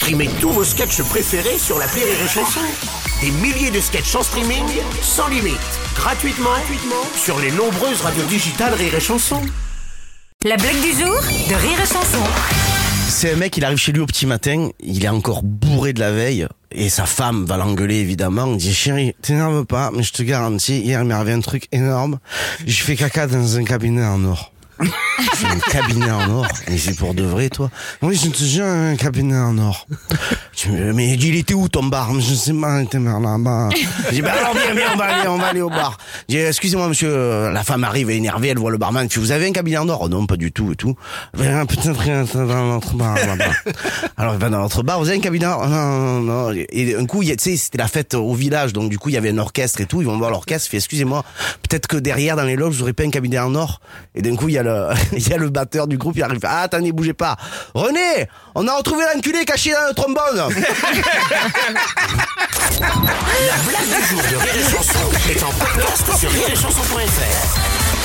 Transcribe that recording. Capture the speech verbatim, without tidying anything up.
Streamez tous vos sketchs préférés sur l'appli Rire et Chanson. Des milliers de sketchs en streaming, sans limite, gratuitement, gratuitement sur les nombreuses radios digitales Rire et Chanson. La blague du jour de Rire et Chanson. C'est un mec, il arrive chez lui au petit matin, il est encore bourré de la veille, et sa femme va l'engueuler évidemment. Il dit: chérie, t'énerve pas, mais je te garantis, hier il m'est arrivé un truc énorme. J'ai fait caca dans un cabinet en or. C'est un cabinet en or. Mais c'est pour de vrai, toi? Oui, je te jure, un cabinet en or. Mais il était où ton bar? Je sais pas, il était là-bas. Je dis: bah alors viens, viens, on va aller, on va aller au bar. Je dis: excusez-moi monsieur, la femme arrive, elle est énervée, elle voit le barman. Je dis: vous avez un cabinet en or? Oh non, pas du tout et tout. Peut-être rien dans notre bar là-bas. Alors il va dans notre bar, vous avez un cabinet en or? Non, non, non. Et un coup, tu sais, c'était la fête au village, donc du coup il y avait un orchestre et tout. Ils vont voir l'orchestre, il fait: excusez-moi, peut-être que derrière dans les loges vous aurez pas un cabinet en or? Et d'un coup il y a le il y a le batteur du groupe, il arrive: ah attendez, bougez pas. René, on a retrouvé l'enculé caché dans le trombone. La blague du jour de Rire et Chanson est en podcast sur rire et chanson point f r.